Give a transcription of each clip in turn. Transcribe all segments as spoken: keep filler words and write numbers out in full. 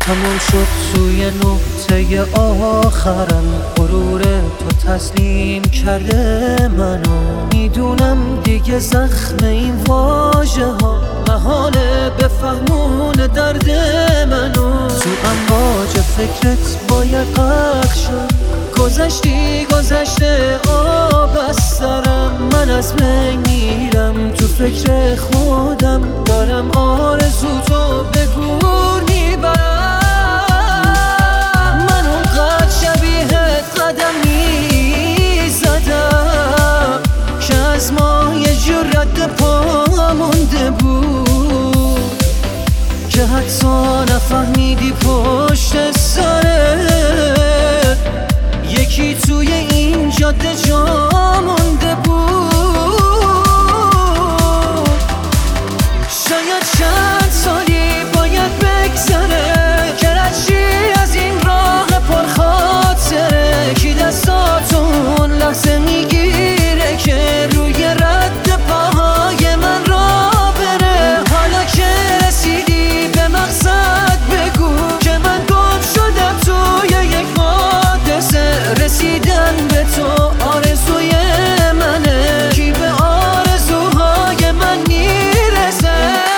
تموم شد توی نقطه آخرم، غرور تو تسلیم کرده منو. میدونم دیگه زخم این واژه ها محاله بفهمون درد منو. تو امواج فکرت باید غرق شد، گذشتی گذشته آب از سرم. من از بین میرم تو فکر خودم، دارم آرزو تو به گور میبرم. من اونقدر شبیهت قدم میزدم که از ما یه جور رد پا مونده بود، که حتی نفهمیدی پشت سرت یکی توی این جاده جا مونده بود. شاید چند سالی باید بگذره که رشی از این راه پرخاطره، کی دستاتون لحظه میگیره که روی رد پاهای من را بره. حالا که رسیدی به مقصد بگو که من گم شدم توی یک حادثه. رسیدن به تو آرزوی منه، کی به آرزوهای من میرسه.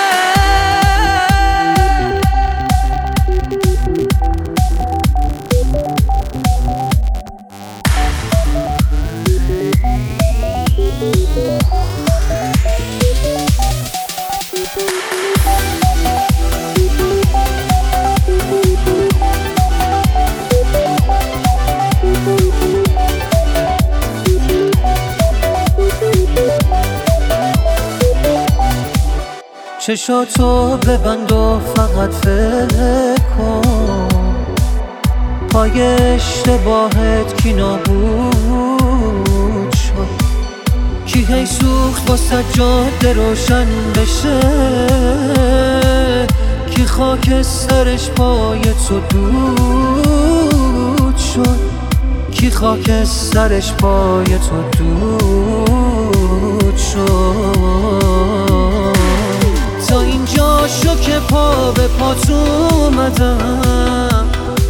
چشاتو ببند و فقط فکر کن، پای اشتباهت کی نابود شد، کی هی سوخت واسه جاده روشن بشه، کی خاک سرش پای تو دود شد، کی خاک سرش پای تو دود شد. تا اینجا شو که پا به پات اومدم،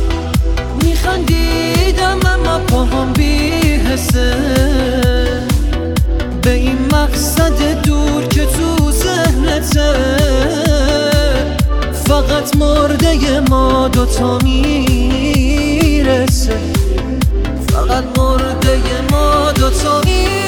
میخندیدم اما پاهم بی حسه به این مقصد دور که تو ذهنته. فقط مرده ما دوتا میرسه، فقط مرده ما دوتا میرسه.